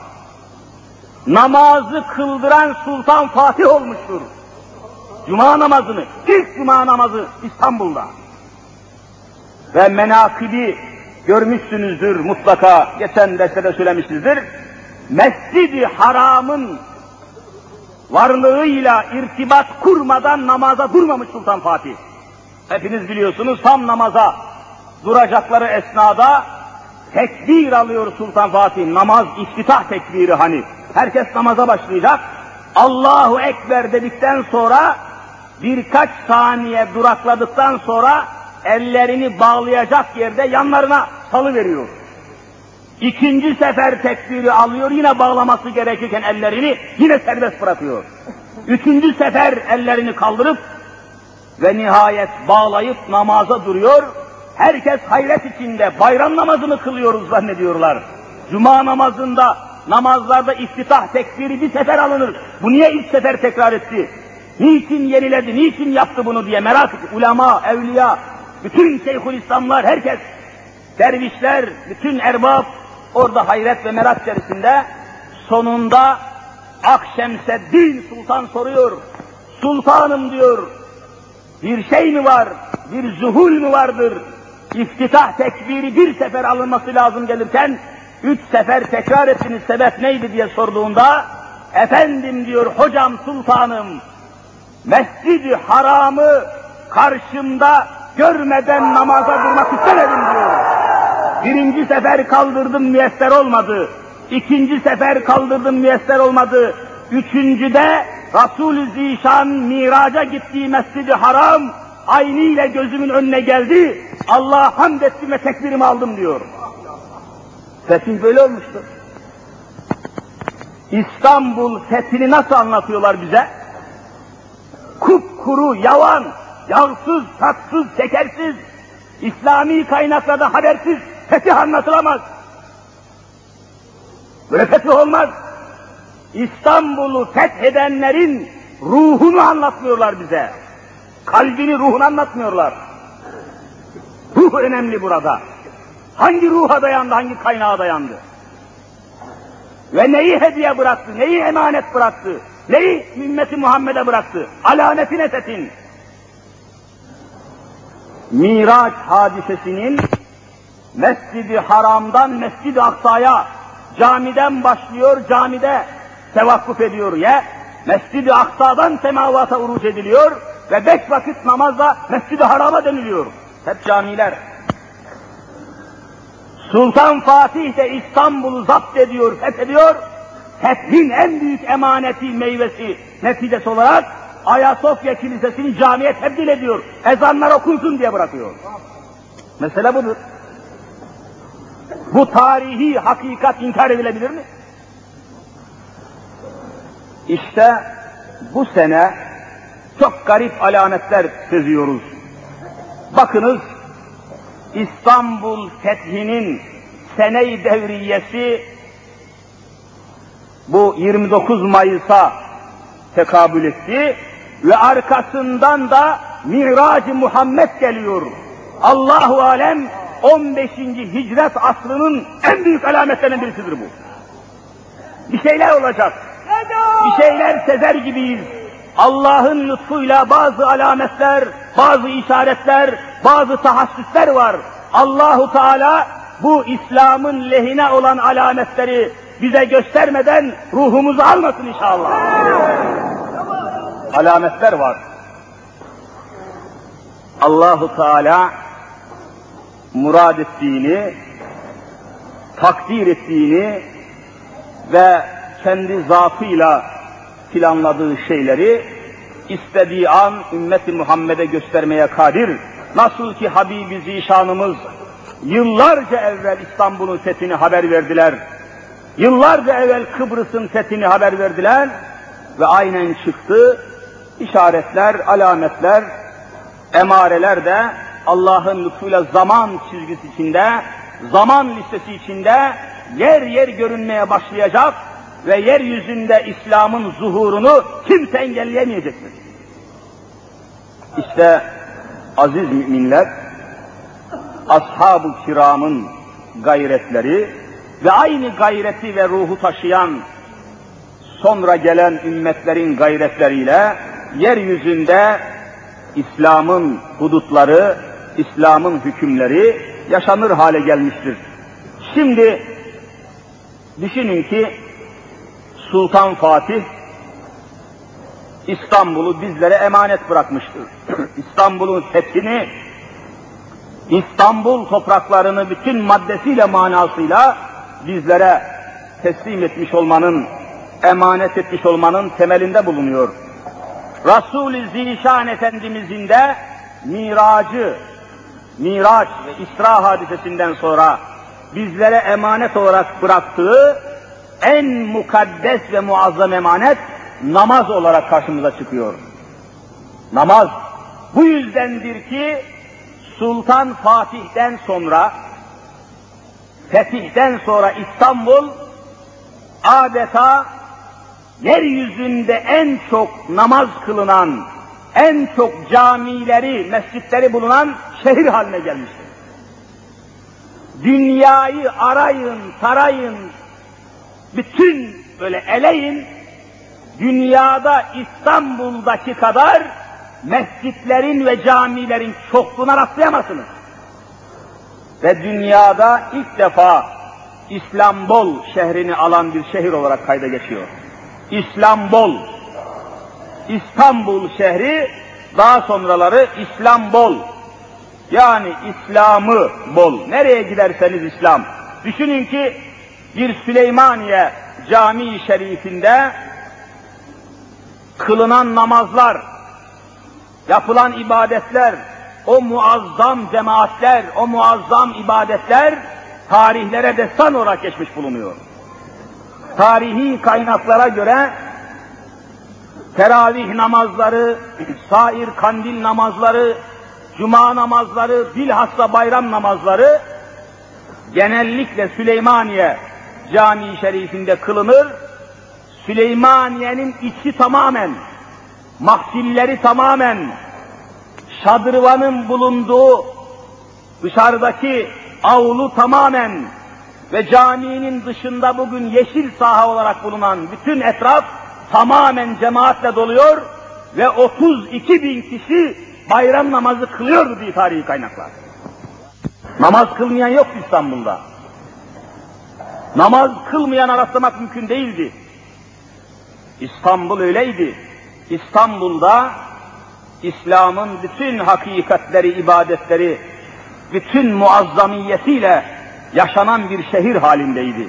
Namazı kıldıran Sultan Fatih olmuştur. Cuma namazını, ilk cuma namazı İstanbul'da. Ve menakıbi görmüşsünüzdür mutlaka, geçen derste de söylemişizdir. Mescid-i Haram'ın varlığıyla irtibat kurmadan namaza durmamış Sultan Fatih. Hepiniz biliyorsunuz, tam namaza duracakları esnada tekbir alıyor Sultan Fatih. Namaz iftitah tekbiri hani. Herkes namaza başlayacak. Allahu Ekber dedikten sonra birkaç saniye durakladıktan sonra ellerini bağlayacak yerde yanlarına salıveriyor. İkinci sefer tekbiri alıyor, yine bağlaması gerekirken ellerini yine serbest bırakıyor. Üçüncü sefer ellerini kaldırıp ve nihayet bağlayıp namaza duruyor. Herkes hayret içinde, bayram namazını kılıyoruz zannediyorlar. Cuma namazında, namazlarda iftitah tekbiri bir sefer alınır. Bu niye ilk sefer tekrar etti? Niçin yeniledi, niçin yaptı bunu diye merak ediyor. Ulema, evliya, bütün Şeyhülislamlar, herkes, dervişler, bütün erbab orada hayret ve merak içerisinde. Sonunda Akşemseddin Sultan soruyor. Sultanım diyor, bir şey mi var, bir zuhul mü vardır? İftitah tekbiri bir sefer alınması lazım gelirken, üç sefer tekrar ettiniz, sebep neydi diye sorduğunda, efendim diyor, hocam sultanım, Mescid-i Haram'ı karşımda görmeden namaza durmak istemedim diyor. Birinci sefer kaldırdım, müyesser olmadı. İkinci sefer kaldırdım, müyesser olmadı. Üçüncüde Resul-i Zişan miraca gittiği Mescid-i Haram aynıyla gözümün önüne geldi. Allah'a hamd ettim ve tekbirimi aldım diyor. Fetih böyle olmuştur. İstanbul fethini nasıl anlatıyorlar bize? Kupkuru, yavan, yağsız, tatsız, şekersiz, İslami kaynaklarda habersiz fetih anlatılamaz. Böyle fetih olmaz. İstanbul'u fethedenlerin ruhunu anlatmıyorlar bize. Kalbini, ruhunu anlatmıyorlar. Ruh önemli burada. Hangi ruha dayandı, hangi kaynağa dayandı? Ve neyi hediye bıraktı, neyi emanet bıraktı, neyi ümmeti Muhammed'e bıraktı? Alametine fetin. Miraç hadisesinin Mescid-i Haram'dan Mescid-i Aksa'ya camiden başlıyor, camide tevakkuf ediyor ya. Mescid-i Aksa'dan semavata uruç ediliyor ve beş vakit namazla Mescid-i Haram'a dönülüyor. Hep camiler. Sultan Fatih de İstanbul'u zapt ediyor, fethediyor. Fethin en büyük emaneti, meyvesi, neticesi olarak Ayasofya Kilisesi'ni camiye tebdil ediyor. Ezanlar okunsun diye bırakıyor. Mesele budur. Bu tarihi hakikat inkar edilebilir mi? İşte bu sene çok garip alametler seziyoruz. Bakınız, İstanbul fethinin sene-i devriyesi bu yirmi dokuz Mayıs'a tekabül etti ve arkasından da Mirac-ı Muhammed geliyor. Allahu alem on beşinci hicret asrının en büyük alametlerinden birisidir bu. Bir şeyler olacak. Bir şeyler sezer gibiyiz. Allah'ın lütfuyla bazı alametler, bazı işaretler, bazı tahassüsler var. Allahu Teala bu İslam'ın lehine olan alametleri bize göstermeden ruhumuzu almasın inşallah. Alametler var. Allahu Teala murad ettiğini, takdir ettiğini ve kendi zatıyla planladığı şeyleri istediği an ümmeti Muhammed'e göstermeye kadir. Nasıl ki Habibi Zişanımız yıllarca evvel İstanbul'un fethini haber verdiler. Yıllarca evvel Kıbrıs'ın fethini haber verdiler. ve aynen çıktı. İşaretler, alametler, emareler de Allah'ın lütfuyla zaman çizgisi içinde, zaman listesi içinde yer yer görünmeye başlayacak ve yeryüzünde İslam'ın zuhurunu kimse engelleyemeyecektir. İşte aziz müminler, ashab-ı kiramın gayretleri ve aynı gayreti ve ruhu taşıyan sonra gelen ümmetlerin gayretleriyle yeryüzünde İslam'ın hudutları, İslam'ın hükümleri yaşanır hale gelmiştir. Şimdi düşünün ki Sultan Fatih İstanbul'u bizlere emanet bırakmıştır. İstanbul'un fethini, İstanbul topraklarını bütün maddesiyle manasıyla bizlere teslim etmiş olmanın, emanet etmiş olmanın temelinde bulunuyor. Resul-i Zişan Efendimizin de miracı, miraç ve İsra hadisesinden sonra bizlere emanet olarak bıraktığı en mukaddes ve muazzam emanet namaz olarak karşımıza çıkıyor. Namaz. Bu yüzdendir ki Sultan Fatih'ten sonra, fetihten sonra İstanbul adeta yeryüzünde en çok namaz kılınan, en çok camileri, mescitleri bulunan şehir haline gelmiştir. Dünyayı arayın, tarayın, bütün böyle eleyin, dünyada İstanbul'daki kadar mescitlerin ve camilerin çokluğuna rastlayamazsınız. Ve dünyada ilk defa İslambol şehrini alan bir şehir olarak kayda geçiyor. İslambol, İstanbul şehri, daha sonraları İslambol. Yani İslam'ı bol. Nereye giderseniz İslam. Düşünün ki bir Süleymaniye Camii Şerifinde kılınan namazlar, yapılan ibadetler, o muazzam cemaatler, o muazzam ibadetler tarihlere destan olarak geçmiş bulunuyor. Tarihi kaynaklara göre teravih namazları, sair kandil namazları, cuma namazları, bilhassa bayram namazları genellikle Süleymaniye Camii Şerifinde kılınır. Süleymaniye'nin içi tamamen, mahfilleri tamamen, şadırvanın bulunduğu dışarıdaki avlu tamamen ve caminin dışında bugün yeşil saha olarak bulunan bütün etraf tamamen cemaatle doluyor ve otuz iki bin kişi bayram namazı kılıyordu diye tarihi kaynaklar. Namaz kılmayan yok İstanbul'da. Namaz kılmayan rastlamak mümkün değildi. İstanbul öyleydi. İstanbul'da İslam'ın bütün hakikatleri, ibadetleri, bütün muazzamiyetiyle yaşanan bir şehir halindeydi.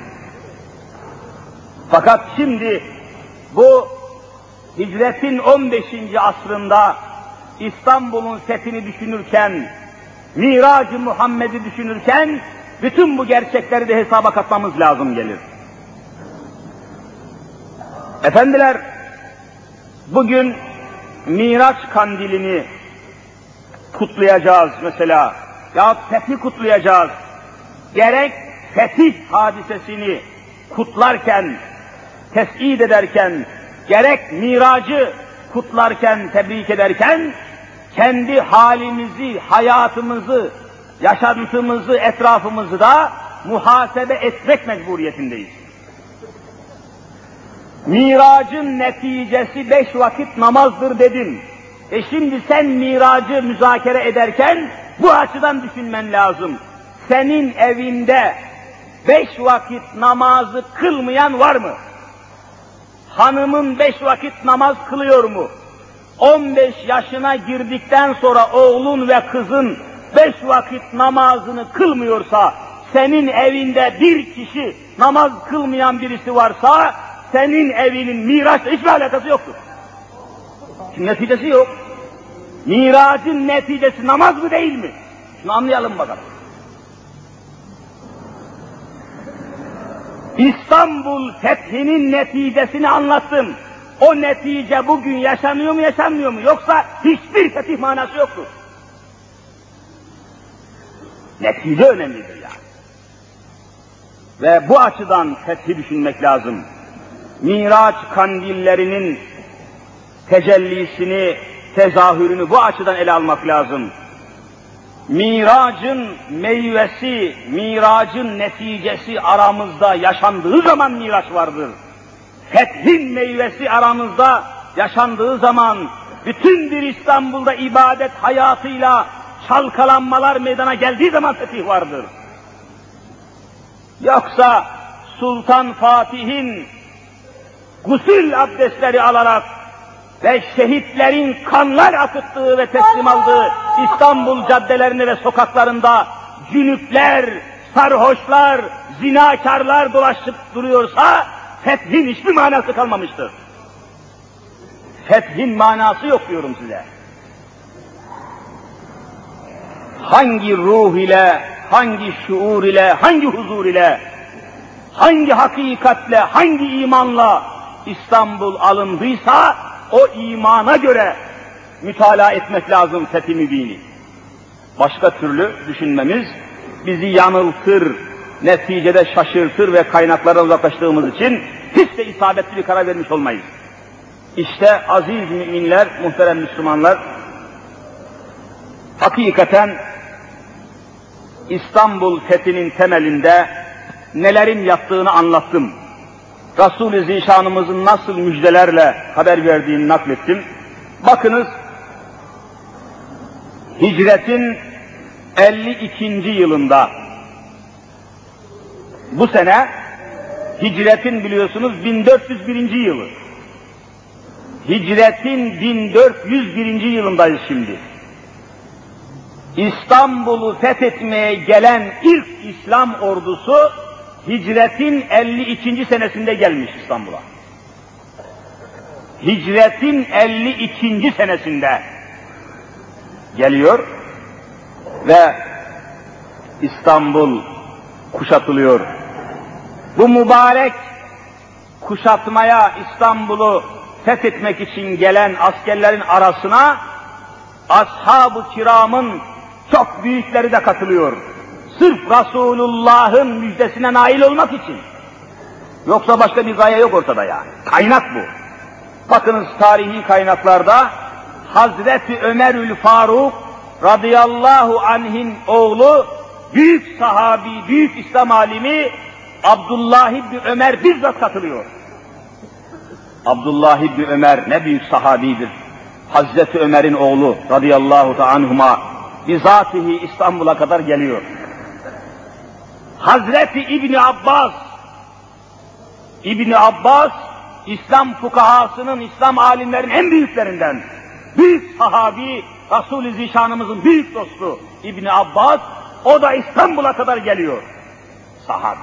Fakat şimdi bu hicretin on beşinci asrında İstanbul'un fethini düşünürken, Mirac-ı Muhammed'i düşünürken bütün bu gerçekleri de hesaba katmamız lazım gelir. Efendiler, bugün Miraç kandilini kutlayacağız mesela, ya fethi kutlayacağız. Gerek fetih hadisesini kutlarken, tes'id ederken, gerek miracı kutlarken, tebrik ederken, kendi halimizi, hayatımızı, yaşantımızı, etrafımızı da muhasebe etmek mecburiyetindeyiz. Miracın neticesi beş vakit namazdır dedin. E şimdi sen miracı müzakere ederken bu açıdan düşünmen lazım. Senin evinde beş vakit namazı kılmayan var mı? Hanımın beş vakit namaz kılıyor mu? on beş yaşına girdikten sonra oğlun ve kızın beş vakit namazını kılmıyorsa, senin evinde bir kişi namaz kılmayan birisi varsa, senin evinin Miraç'la hiçbir alakası yoktur. Çünkü neticesi yok. Miracın neticesi namaz mı değil mi? Şunu anlayalım bakalım. İstanbul fethinin neticesini anlattım. O netice bugün yaşanıyor mu yaşanmıyor mu? Yoksa hiçbir fetih manası yoktur. Netice önemlidir yani. Ve bu açıdan fethi düşünmek lazım. Miraç kandillerinin tecellisini, tezahürünü bu açıdan ele almak lazım. Miracın meyvesi, miracın neticesi aramızda yaşandığı zaman miraç vardır. Fethin meyvesi aramızda yaşandığı zaman, bütün bir İstanbul'da ibadet hayatıyla çalkalanmalar meydana geldiği zaman fetih vardır. Yoksa Sultan Fatih'in gusül abdestleri alarak ve şehitlerin kanlar akıttığı ve teslim aldığı İstanbul caddelerinde ve sokaklarında cünüpler, sarhoşlar, zinakarlar dolaşıp duruyorsa fethin hiçbir manası kalmamıştır. Fethin manası yok diyorum size. Hangi ruh ile, hangi şuur ile, hangi huzur ile, hangi hakikatle, hangi imanla İstanbul alındıysa o imana göre mütalaa etmek lazım fethi mübini. Başka türlü düşünmemiz bizi yanıltır, neticede şaşırtır ve kaynaklardan uzaklaştığımız için hiç de isabetli bir karar vermiş olmayız. İşte aziz müminler, muhterem Müslümanlar, hakikaten İstanbul fethinin temelinde nelerin yattığını anlattım. Resul-i Zişanımızın nasıl müjdelerle haber verdiğini naklettim. Bakınız, hicretin elli ikinci yılında, bu sene hicretin biliyorsunuz bin dört yüz birinci yılı. Hicretin bin dört yüz birinci yılındayız şimdi. İstanbul'u fethetmeye gelen ilk İslam ordusu hicretin elli ikinci senesinde gelmiş İstanbul'a. Hicretin elli ikinci senesinde geliyor ve İstanbul kuşatılıyor. Bu mübarek kuşatmaya, İstanbul'u fethetmek için gelen askerlerin arasına ashab-ı kiramın çok büyükleri de katılıyor. Sırf Resulullah'ın müjdesine nail olmak için. Yoksa başka bir gaye yok ortada yani. Kaynak bu. Bakınız tarihi kaynaklarda Hazreti Ömerül Faruk radıyallahu anh'in oğlu, büyük sahabi, büyük İslam alimi Abdullah İbni Ömer bizzat katılıyor. Abdullah İbni Ömer ne büyük sahabidir. Hazreti Ömer'in oğlu radıyallahu ta'ala anhuma bizatihi İstanbul'a kadar geliyor. Hazreti İbni Abbas, İbni Abbas, İslam fukahasının, İslam alimlerin en büyüklerinden, büyük sahabi, Resul-i Zişanımızın büyük dostu İbni Abbas, o da İstanbul'a kadar geliyor. Sahabi.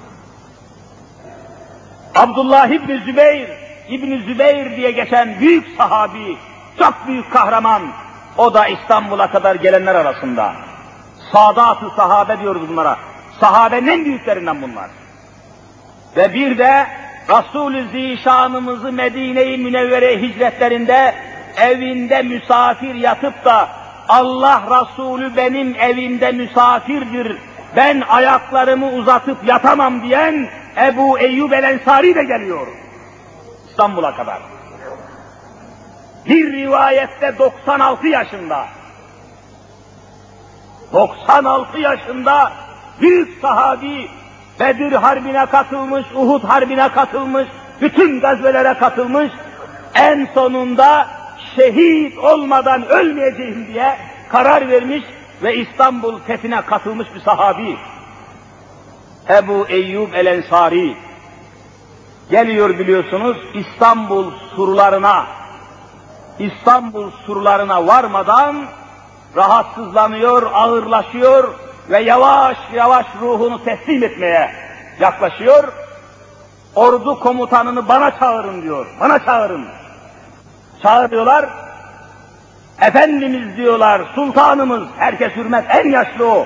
Abdullah İbni Zübeyir, İbni Zübeyir diye geçen büyük sahabi, çok büyük kahraman, o da İstanbul'a kadar gelenler arasında. Sadat-ı sahabe diyoruz bunlara. Sahabenin en büyüklerinden bunlar. Ve bir de Resul-i Zişanımızı Medine-i Münevvere hicretlerinde evinde misafir yatıp da Allah Resulü benim evimde misafirdir, ben ayaklarımı uzatıp yatamam diyen Ebu Eyyub el-Ensari de geliyor İstanbul'a kadar. Bir rivayette doksan altı yaşında. doksan altı yaşında büyük sahabi, Bedir Harbi'ne katılmış, Uhud Harbi'ne katılmış, bütün gazvelere katılmış, en sonunda şehit olmadan ölmeyeceğim diye karar vermiş ve İstanbul fethine katılmış bir sahabi. Ebu Eyyub el-Ensari geliyor biliyorsunuz İstanbul surlarına, İstanbul surlarına varmadan rahatsızlanıyor, ağırlaşıyor ve yavaş yavaş ruhunu teslim etmeye yaklaşıyor. Ordu komutanını bana çağırın diyor, bana çağırın. Çağırıyorlar, Efendimiz diyorlar, sultanımız, herkes hürmet, en yaşlı o.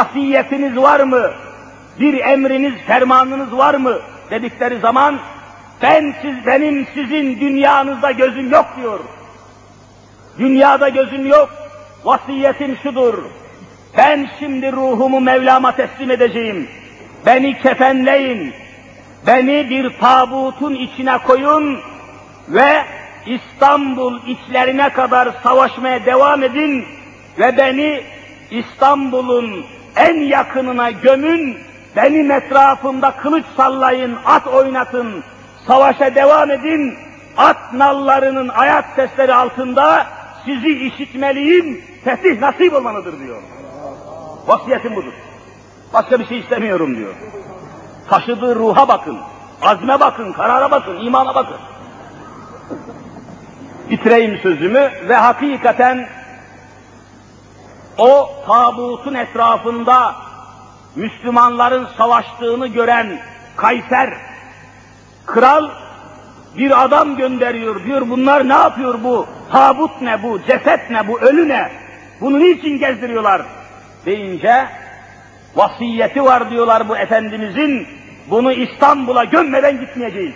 Vasiyetiniz var mı? Bir emriniz, fermanınız var mı? Dedikleri zaman Ben siz, benim sizin dünyanızda gözüm yok diyor. Dünyada gözüm yok. Vasiyetim şudur. Ben şimdi ruhumu Mevlam'a teslim edeceğim. Beni kefenleyin. Beni bir tabutun içine koyun ve İstanbul içlerine kadar savaşmaya devam edin ve beni İstanbul'un en yakınına gömün, benim etrafımda kılıç sallayın, at oynatın, savaşa devam edin, at nallarının ayak sesleri altında sizi işitmeliyim, fetih nasip olmalıdır diyor. Vasiyetim budur. Başka bir şey istemiyorum diyor. Taşıdığı ruha bakın, azme bakın, karara bakın, imana bakın. Bitireyim sözümü ve hakikaten o tabutun etrafında Müslümanların savaştığını gören Kayser, kral bir adam gönderiyor, diyor bunlar ne yapıyor bu? Tabut ne bu? Ceset ne bu? Ölü ne? Bunu niçin gezdiriyorlar? Deyince vasiyeti var diyorlar bu Efendimizin, bunu İstanbul'a gömmeden gitmeyeceğiz.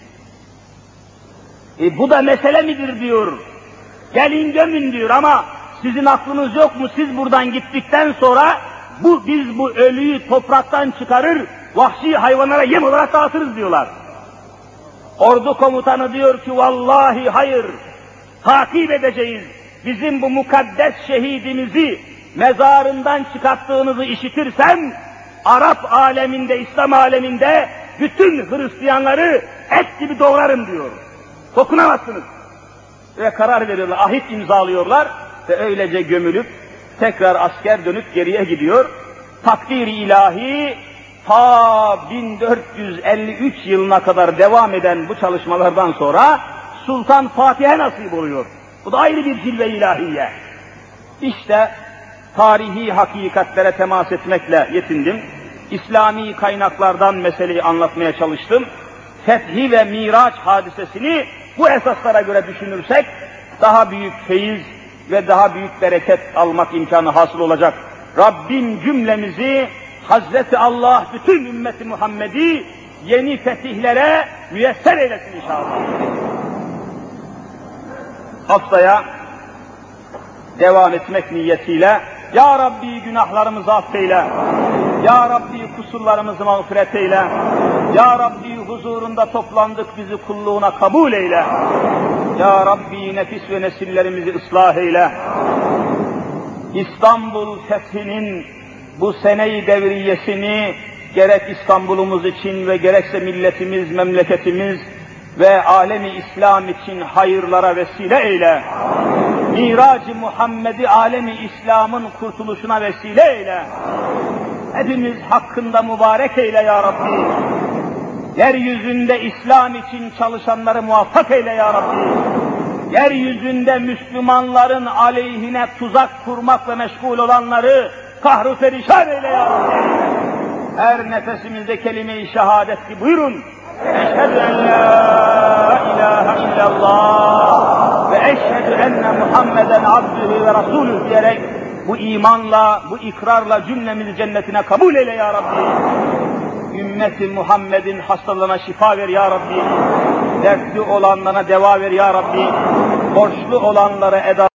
E bu da mesele midir diyor. Gelin gömün diyor ama sizin aklınız yok mu? Siz buradan gittikten sonra bu biz bu ölüyü topraktan çıkarır, vahşi hayvanlara yem olarak dağıtırız diyorlar. Ordu komutanı diyor ki vallahi hayır, takip edeceğiz. Bizim bu mukaddes şehidimizi mezarından çıkarttığınızı işitirsem, Arap aleminde, İslam aleminde bütün Hristiyanları et gibi doğrarım diyor. Dokunamazsınız. Ve karar veriyorlar, ahit imzalıyorlar ve öylece gömülüp tekrar asker dönüp geriye gidiyor. Takdir-i ilahi ta bin dört yüz elli üç yılına kadar devam eden bu çalışmalardan sonra Sultan Fatih'e nasip oluyor. Bu da ayrı bir cilve ilahiye. İşte tarihi hakikatlere temas etmekle yetindim. İslami kaynaklardan meseleyi anlatmaya çalıştım. Fethi ve Miraç hadisesini bu esaslara göre düşünürsek daha büyük feyiz ve daha büyük bereket almak imkanı hasıl olacak. Rabbim cümlemizi, Hazreti Allah bütün ümmeti Muhammed'i yeni fetihlere müyesser eylesin inşallah. Haftaya devam etmek niyetiyle Ya Rabbi günahlarımızı affeyle, Ya Rabbi kusurlarımızı mağfiret eyle, Ya Rabbi huzurunda toplandık bizi kulluğuna kabul eyle, Ya Rabbi nefis ve nesillerimizi ıslah eyle. İstanbul fethinin bu sene-i devriyesini gerek İstanbul'umuz için ve gerekse milletimiz, memleketimiz ve alemi İslam için hayırlara vesile eyle. Mirac-ı Muhammed'i alemi İslam'ın kurtuluşuna vesile eyle. Hepimiz hakkında mübarek eyle ya Rabbi. Yeryüzünde İslam için çalışanları muvaffak eyle ya Rabbi. Yeryüzünde Müslümanların aleyhine tuzak kurmakla meşgul olanları kahru perişan eyle ya Rabbi. Her nefesimizde kelime-i şehadeti buyurun. Eşhedü en la ilahe illallah ve eşhedü enne Muhammeden abdühü ve rasulüh diyerek bu imanla, bu ikrarla cümlemizi cennetine kabul eyle ya Rabbi. Ümmeti Muhammed'in hastalığına şifa ver ya Rabbi. Dertli olanlara deva ver ya Rabbi. Borçlu olanlara eda